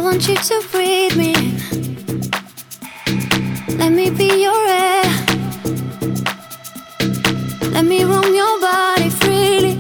want you to breathe me. Let me be your air. Let me roam your body freely.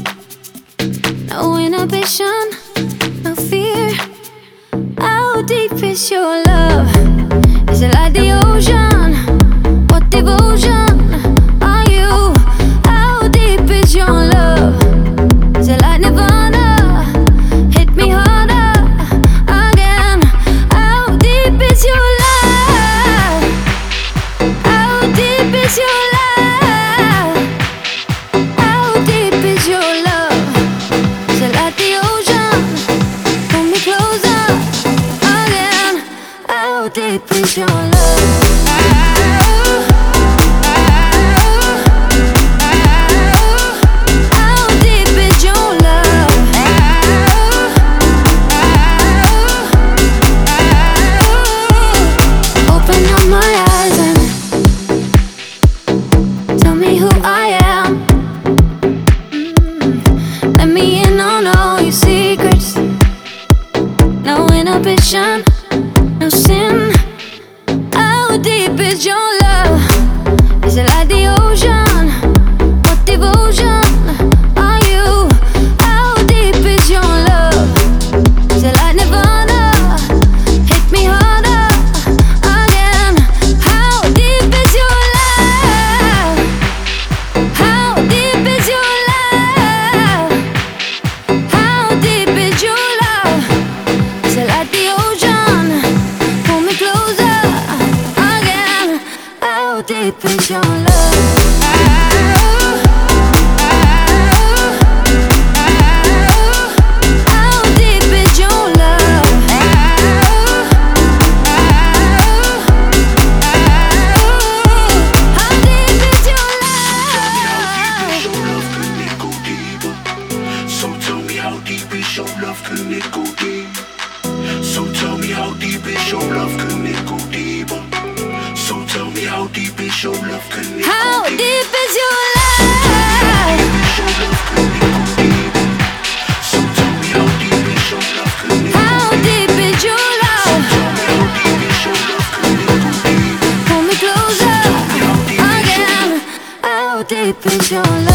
No inhibition, no fear. How deep is your love? Is it like the ocean? What devotion are you? How deep is your love? Is it like Nirvana? Hit me harder again. How deep is your love? How deep is your love? How deep is your love? Is it like the ocean? Pull me closer again. How deep is your love? No sin. How deep is your love? Is it like the ocean? What devotion are you? How deep is your love? Is it like Nirvana? Hit me harder again. How deep is your love? How deep is your love? How deep is your love? Is it like the ocean? Pull me closer again. How deep is your love? How deep is your love? How deep is your love? So tell me how deep is your love? Can it go deep? So tell me how deep is your love? Can it go deeper? So tell me how deep is your love? Can it go deeper? How deep is your love? So tell me how deep is your love? Can it go How deep is your love? Tell me how deep is your love? Can it go deeper? Pull me closer again. How deep is your love?